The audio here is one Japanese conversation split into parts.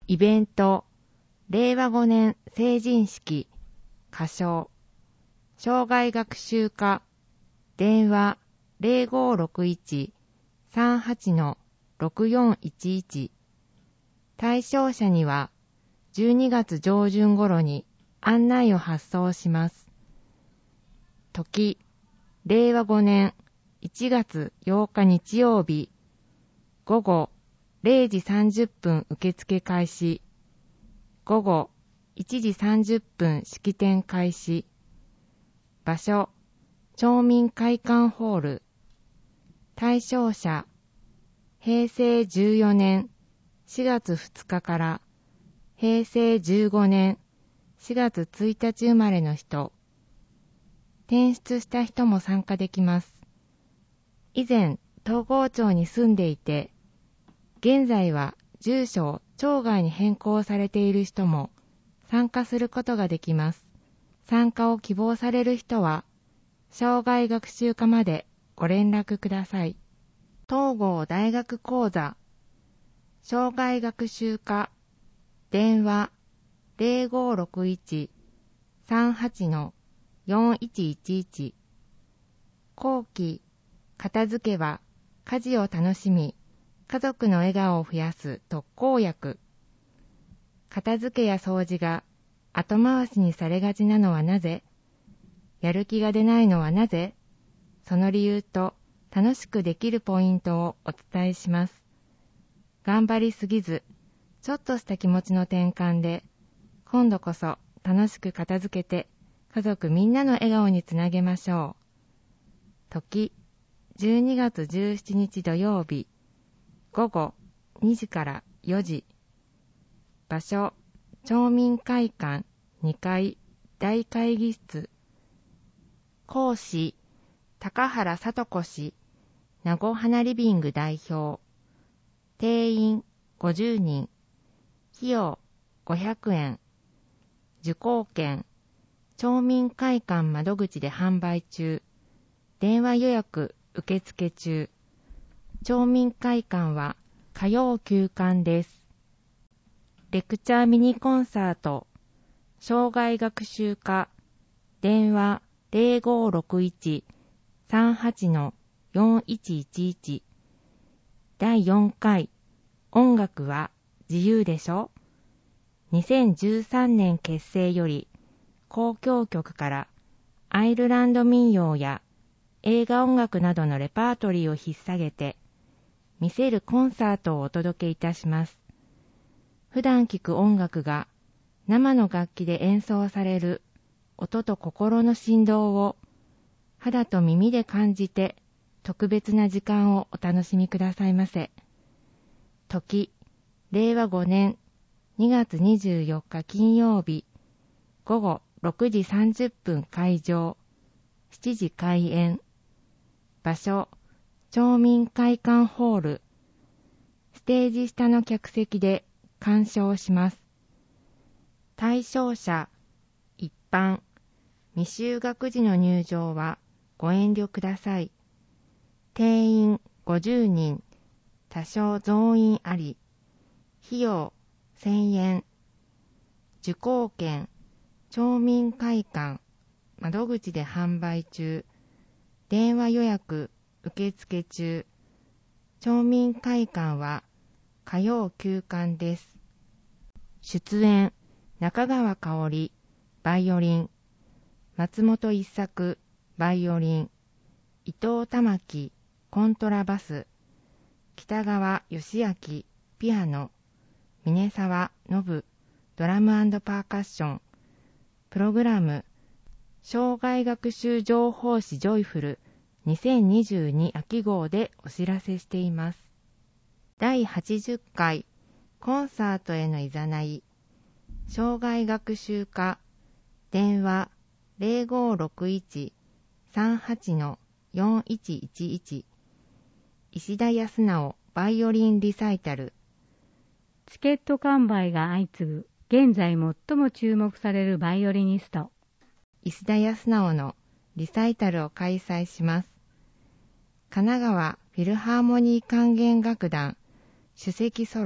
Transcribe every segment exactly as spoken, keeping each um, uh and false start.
イベント、れいわごねん成人式、歌唱、障害学習課、電話 ゼロごろくいち さんはち ろくよんいちいち。対象者にはじゅうにがつ上旬頃に案内を発送します。時、れいわごねんいちがつようか日曜日、午後れいじさんじゅっぷん受付開始、午後いちじさんじゅっぷん式典開始、場所、町民会館ホール、対象者、へいせいじゅうよねんしがつふつかからへいせいじゅうごねんしがつついたち生まれの人、転出した人も参加できます。以前、東郷町に住んでいて、現在は住所を町外に変更されている人も参加することができます。参加を希望される人は、障害学習課までご連絡ください。東郷大学講座、障害学習課、電話 ゼロごろくいち さんはち よんいちいちいち。後期、片付けは家事を楽しみ、家族の笑顔を増やす特効薬。片付けや掃除が後回しにされがちなのはなぜ？やる気が出ないのはなぜ？その理由と楽しくできるポイントをお伝えします。頑張りすぎず、ちょっとした気持ちの転換で、今度こそ楽しく片付けて、家族みんなの笑顔につなげましょう。時、じゅうにがつじゅうしちにち土曜日、午後にじからよじ。場所、町民会館にかい大会議室。講師、高原聡子氏、名護花リビング代表。定員ごじゅうにん。費用ごひゃくえん。受講券、町民会館窓口で販売中。電話予約受付中。町民会館は火曜休館です。レクチャーミニコンサート、障害学習課、電話 ゼロごろくいち さんはち よんいちいちいち。だいよんかい、音楽は自由でしょ？にせんじゅうさんねん結成より、交響曲からアイルランド民謡や映画音楽などのレパートリーを引っ提げて、見せるコンサートをお届けいたします。普段聴く音楽が生の楽器で演奏される音と心の振動を肌と耳で感じて特別な時間をお楽しみくださいませ。時、れいわごねんにがつにじゅうよっか金曜日、午後ろくじさんじゅっぷん開場、しちじ開演。場所、町民会館ホール。ステージ下の客席で鑑賞します。対象者、一般、未就学児の入場はご遠慮ください。定員ごじゅうにん、多少増員あり。費用せんえん。受講券、町民会館、窓口で販売中。電話予約、受付中。町民会館は火曜休館です。出演、中川香織、バイオリン。松本一作、バイオリン。伊藤玉樹、コントラバス。北川義明、ピアノ。峰沢信、ドラム&パーカッション。プログラム、障害学習情報誌ジョイフルにせんにじゅうに秋号でお知らせしています。だいはちじゅっかいコンサートへのいざない。障害学習課、電話 ゼロごろくいち さんはち よんいちいちいち。石田康直バイオリンリサイタル。 チケット完売が相次ぐ現在最も注目されるバイオリニスト石田康直のリサイタルを開催します。神奈川フィルハーモニー管弦楽団首席ソロ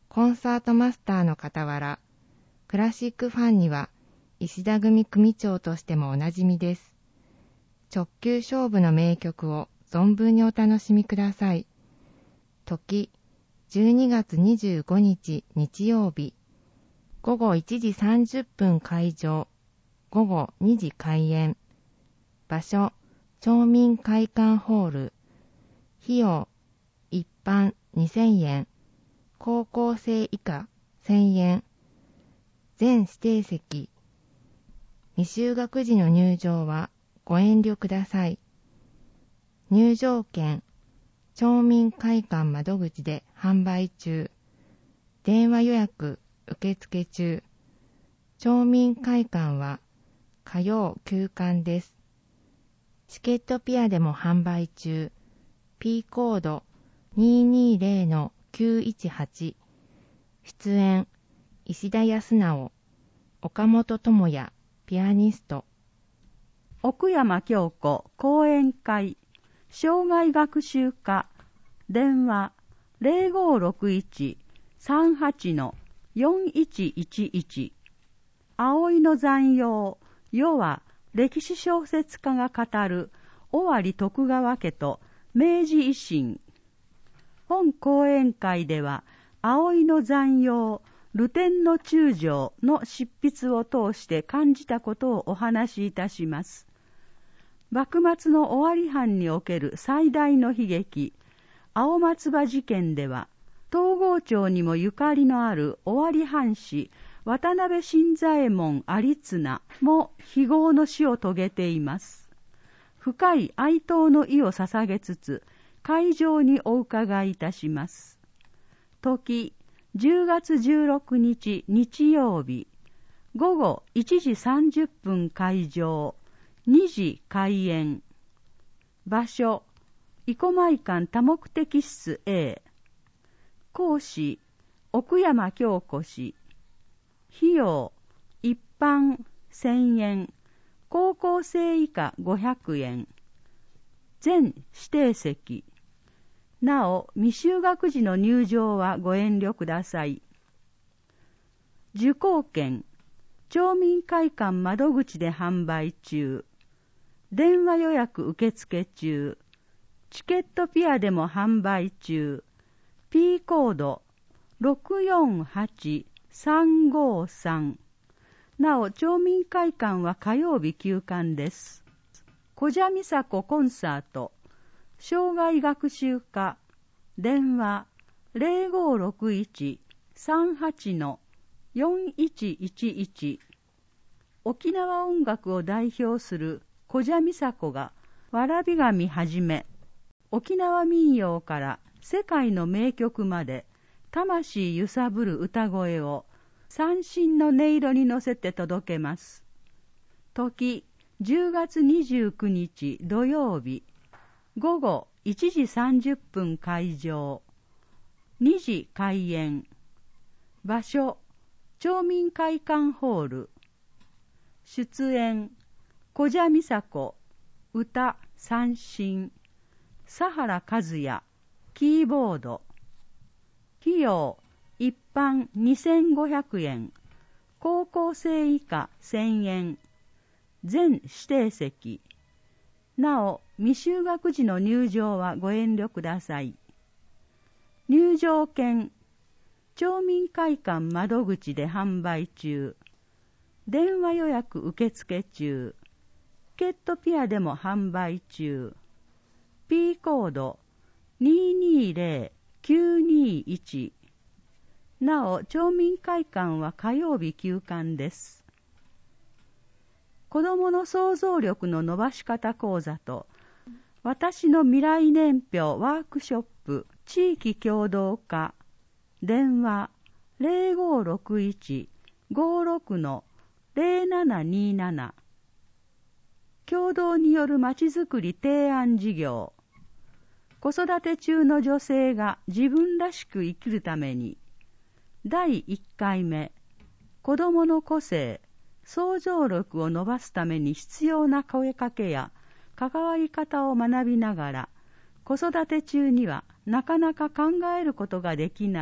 コンサートマスターの傍ら、クラシックファンには石田組組長としてもおなじみです。直球勝負の名曲を存分にお楽しみください。時、じゅうにがつにじゅうごにち日曜日、ごごいちじさんじゅっぷん開場、ごごにじ開演。場所、町民会館ホール。費用、一般にせんえん、高校生以下せんえん。全指定席。未就学時の入場はご遠慮ください。入場券、町民会館窓口で販売中。電話予約受付中。町民会館は火曜休館です。チケットピアでも販売中。P コード にーにーぜろのきゅういちはち。出演、石田康直、岡本智也、ピアニスト。 奥山京子講演会、生涯学習科、電話 ゼロごろくいち さんはち よんいちいちいち。葵の残陽、世は歴史小説家が語る尾張徳川家と明治維新。本講演会では、葵の残陽、流天の中将の執筆を通して感じたことをお話しいたします。幕末の尾張藩における最大の悲劇、青松葉事件では、東郷町にもゆかりのある尾張藩士、渡辺新左衛門有綱も非業の死を遂げています。深い哀悼の意を捧げつつ、会場にお伺いいたします。時、じゅうがつじゅうろくにち日曜日、ごごいちじさんじゅっぷん開場、にじ開演。場所、生駒館多目的室 A。講師、奥山京子氏。費用、一般せんえん、高校生以下ごひゃくえん。全指定席。なお、未就学時の入場はご遠慮ください。受講券、町民会館窓口で販売中。電話予約受付中。チケットピアでも販売中。P コードろくよんはちさんごさん。なお、町民会館は火曜日休館です。小蛇美佐子コンサート、生涯学習科、電話 ゼロごろくいち さんはち よんいちいちいち。沖縄音楽を代表する小蛇美佐子が、わらび神はじめ、沖縄民謡から世界の名曲まで、魂揺さぶる歌声を三振の音色に乗せて届けます。時、じゅうがつにじゅうくにち土曜日、ごごいちじさんじゅっぷん開場、にじ開演。場所、町民会館ホール。出演、小蛇美佐子、歌三振、佐原和也、キーボード。費用、一般にせんごひゃくえん、高校生以下せんえん。全指定席。なお、未就学時の入場はご遠慮ください。入場券、町民会館窓口で販売中。電話予約受付中。チケットピアでも販売中。P コードにーにーぜろきゅうにーいち。なお、町民会館は火曜日休館です。子どもの想像力の伸ばし方講座と、私の未来年表ワークショップ地域協同課、電話 ゼロごろくいち ごろく ゼロななにーなな。共同によるまちづくり提案事業。子育て中の女性が自分らしく生きるために、だいいっかいめ、子どもの個性、想像力を伸ばすために必要な声かけや関わり方を学びながら、子育て中にはなかなか考えることができない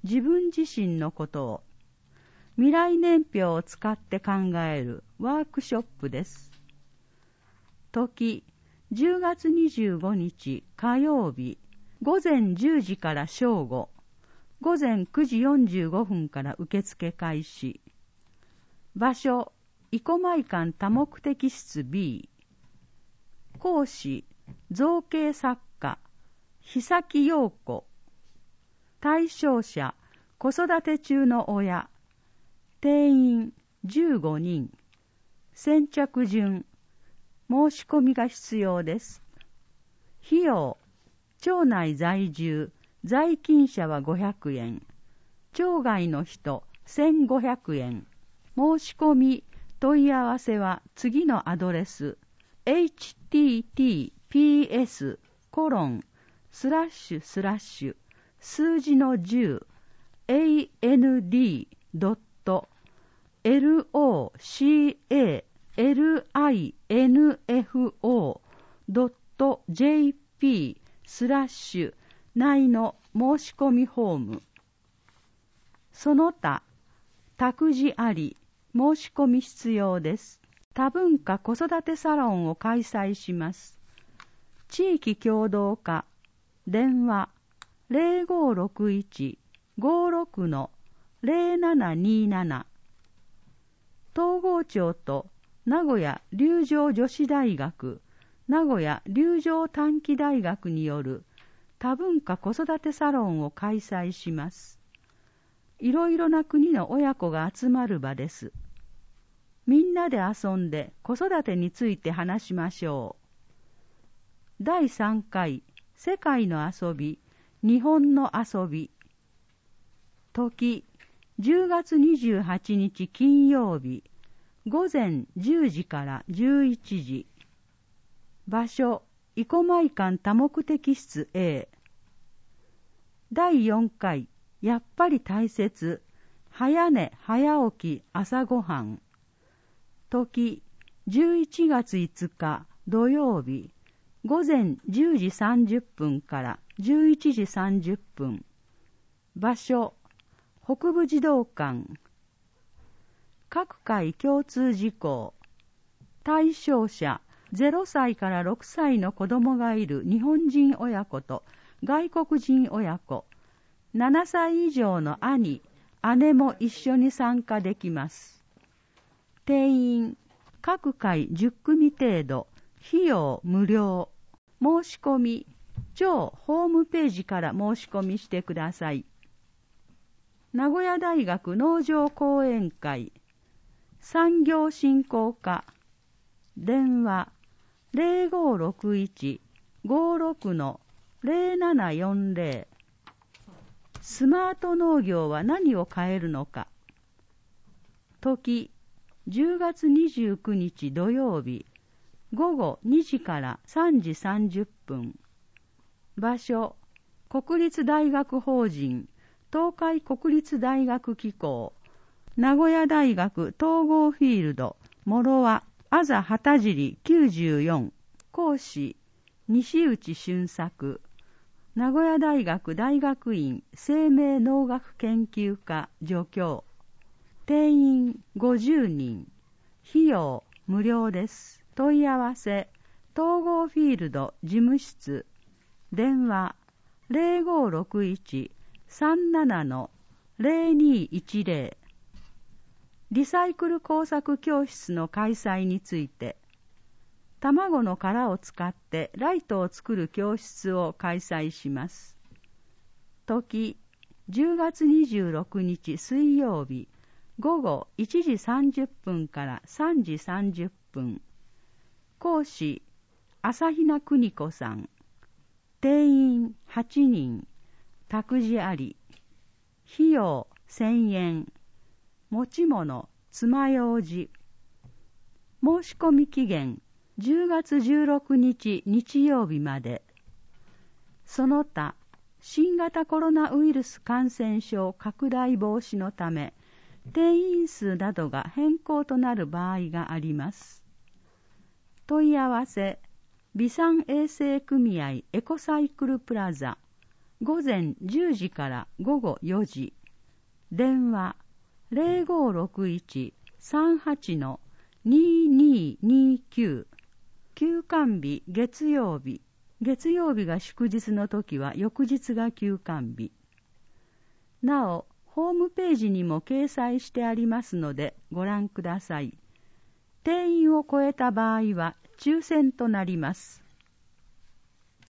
自分自身のことを未来年表を使って考えるワークショップです。時、じゅうがつにじゅうごにち火曜日、ごぜんじゅうじから正午、ごぜんくじよんじゅうごふんから受付開始。場所、生駒館多目的室 B。講師、造形作家、日崎陽子。対象者、子育て中の親。定員じゅうごにん。先着順。申し込みが必要です。費用、町内在住、在勤者はごひゃくえん。町外の人せんごひゃくえん。申し込み、問い合わせは次のアドレス エイチティーティーピーエスコロンスラッシュスラッシュ数字の じゅう エーエヌディードットエルオーシーエーエルアイエヌエフオードットジェーピースラッシュ内の申し込みフォーム。その他、託児あり、申し込み必要です。多文化子育てサロンを開催します。地域協同課、電話ゼロごろくいち ごろくのゼロななになな。東郷町と名古屋龍城女子大学、名古屋龍城短期大学による多文化子育てサロンを開催します。いろいろな国の親子が集まる場です。みんなで遊んで子育てについて話しましょう。だいさんかい世界の遊び、日本の遊び。時、じゅうがつにじゅうはちにち金曜日、ごぜんじゅうじからじゅういちじ。場所、生駒館多目的室 A。だいよんかいやっぱり大切、早寝早起き朝ごはん。時、じゅういちがついつか土曜日、ごぜんじゅうじさんじゅっぷんからじゅういちじさんじゅっぷん。場所、北部児童館。各回共通事項。対象者、ゼロさいからろくさいの子供がいる日本人親子と外国人親子、ななさい以上の兄、姉も一緒に参加できます。定員、各回じゅっくみ程度、費用無料。申し込み、町ホームページから申し込みしてください。名古屋大学農場講演会、産業振興課、電話ゼロごろくいち ごろくのゼロななよんゼロ。スマート農業は何を変えるのか。時、じゅうがつにじゅうくにち土曜日、ごごにじからさんじさんじゅっぷん。場所、国立大学法人東海国立大学機構、名古屋大学統合フィールド諸和あざ旗尻きゅうじゅうよん。講師、西内俊作。名古屋大学大学院生命農学研究科助教。定員ごじゅうにん。費用無料です。問い合わせ、統合フィールド事務室。電話ゼロごろくいち さんななのゼロにいちゼロ。リサイクル工作教室の開催について、卵の殻を使ってライトを作る教室を開催します。時、じゅうがつにじゅうろくにち水曜日、ごごいちじさんじゅっぷんからさんじさんじゅっぷん。講師、朝比奈邦子さん。定員はちにん。託児あり。費用せんえん。持ち物、爪楊枝。申し込み期限、じゅうがつじゅうろくにち日曜日まで。その他、新型コロナウイルス感染症拡大防止のため、定員数などが変更となる場合があります。問い合わせ、備産衛生組合エコサイクルプラザ、ごぜんじゅうじからごごよじ。 電話 ゼロごろくいち さんはち にににきゅう。休館日月曜日。月曜日が祝日の時は翌日が休館日。なお、ホームページにも掲載してありますのでご覧ください。定員を超えた場合は抽選となります。